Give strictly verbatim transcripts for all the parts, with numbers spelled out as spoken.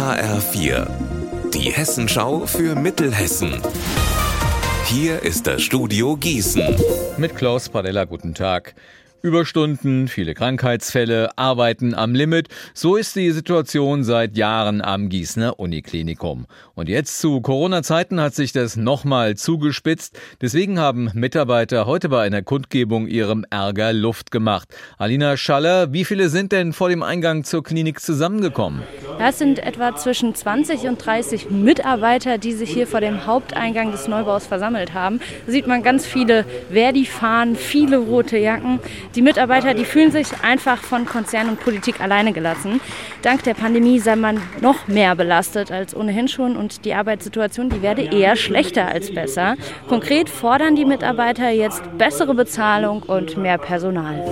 H R vier, die Hessenschau für Mittelhessen. Hier ist das Studio Gießen. Mit Klaus Pradella, guten Tag. Überstunden, viele Krankheitsfälle, Arbeiten am Limit. So ist die Situation seit Jahren am Gießener Uniklinikum. Und jetzt zu Corona-Zeiten hat sich das nochmal zugespitzt. Deswegen haben Mitarbeiter heute bei einer Kundgebung ihrem Ärger Luft gemacht. Alina Schaller, wie viele sind denn vor dem Eingang zur Klinik zusammengekommen? Das sind etwa zwischen zwanzig und dreißig Mitarbeiter, die sich hier vor dem Haupteingang des Neubaus versammelt haben. Da sieht man ganz viele Verdi-Fahnen, viele rote Jacken. Die Mitarbeiter, die fühlen sich einfach von Konzern und Politik alleine gelassen. Dank der Pandemie sei man noch mehr belastet als ohnehin schon und die Arbeitssituation, die werde eher schlechter als besser. Konkret fordern die Mitarbeiter jetzt bessere Bezahlung und mehr Personal.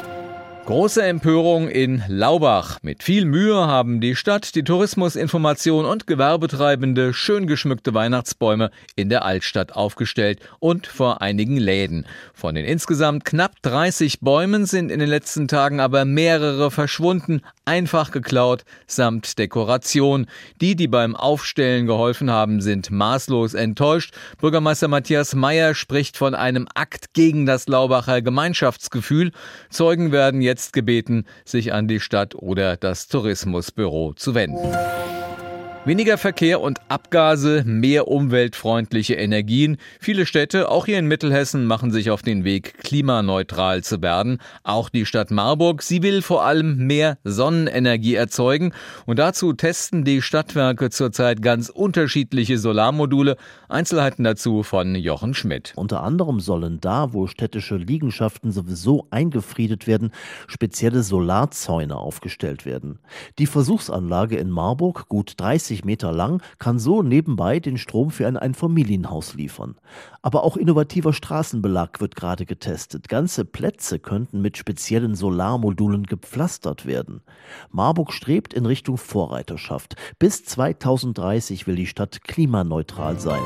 Große Empörung in Laubach. Mit viel Mühe haben die Stadt, die Tourismusinformation und Gewerbetreibende schön geschmückte Weihnachtsbäume in der Altstadt aufgestellt und vor einigen Läden. Von den insgesamt knapp dreißig Bäumen sind in den letzten Tagen aber mehrere verschwunden, einfach geklaut, samt Dekoration. Die, die beim Aufstellen geholfen haben, sind maßlos enttäuscht. Bürgermeister Matthias Meyer spricht von einem Akt gegen das Laubacher Gemeinschaftsgefühl. Zeugen werden jetzt gebeten, sich an die Stadt oder das Tourismusbüro zu wenden. Weniger Verkehr und Abgase, mehr umweltfreundliche Energien. Viele Städte, auch hier in Mittelhessen, machen sich auf den Weg, klimaneutral zu werden. Auch die Stadt Marburg, sie will vor allem mehr Sonnenenergie erzeugen. Und dazu testen die Stadtwerke zurzeit ganz unterschiedliche Solarmodule. Einzelheiten dazu von Jochen Schmidt. Unter anderem sollen da, wo städtische Liegenschaften sowieso eingefriedet werden, spezielle Solarzäune aufgestellt werden. Die Versuchsanlage in Marburg, gut dreißig Meter lang, kann so nebenbei den Strom für ein Einfamilienhaus liefern. Aber auch innovativer Straßenbelag wird gerade getestet. Ganze Plätze könnten mit speziellen Solarmodulen gepflastert werden. Marburg strebt in Richtung Vorreiterschaft. Bis zweitausenddreißig will die Stadt klimaneutral sein.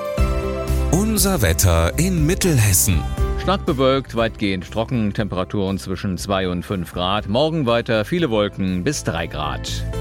Unser Wetter in Mittelhessen. Stark bewölkt, weitgehend trocken, Temperaturen zwischen zwei und fünf Grad. Morgen weiter viele Wolken bis drei Grad.